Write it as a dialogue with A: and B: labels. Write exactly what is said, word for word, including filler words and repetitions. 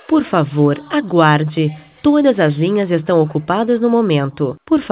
A: Por favor, aguarde. Todas as linhas estão ocupadas no momento. Por